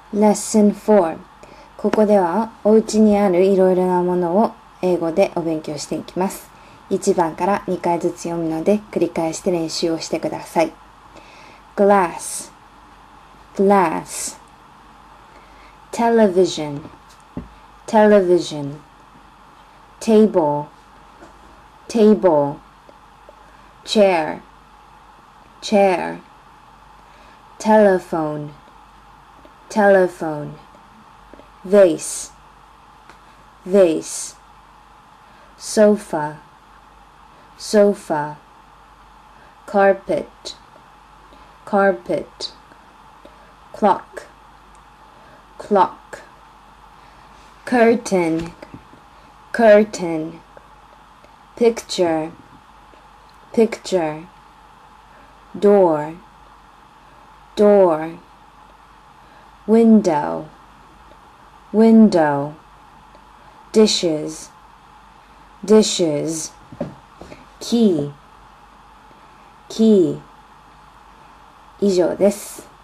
Lesson 4。ここではお家にあるいろいろなものを英語でお勉強していきます。1番から2回ずつ読むので繰り返して練習をしてください。glass, glass, television, television, table, table, chair, chair, telephone, telephone, vase, vase, sofa, sofa, carpet, carpet, clock, clock, curtain, curtain, picture, picture, door, door, window, window, dishes, dishes, key, key。以上です。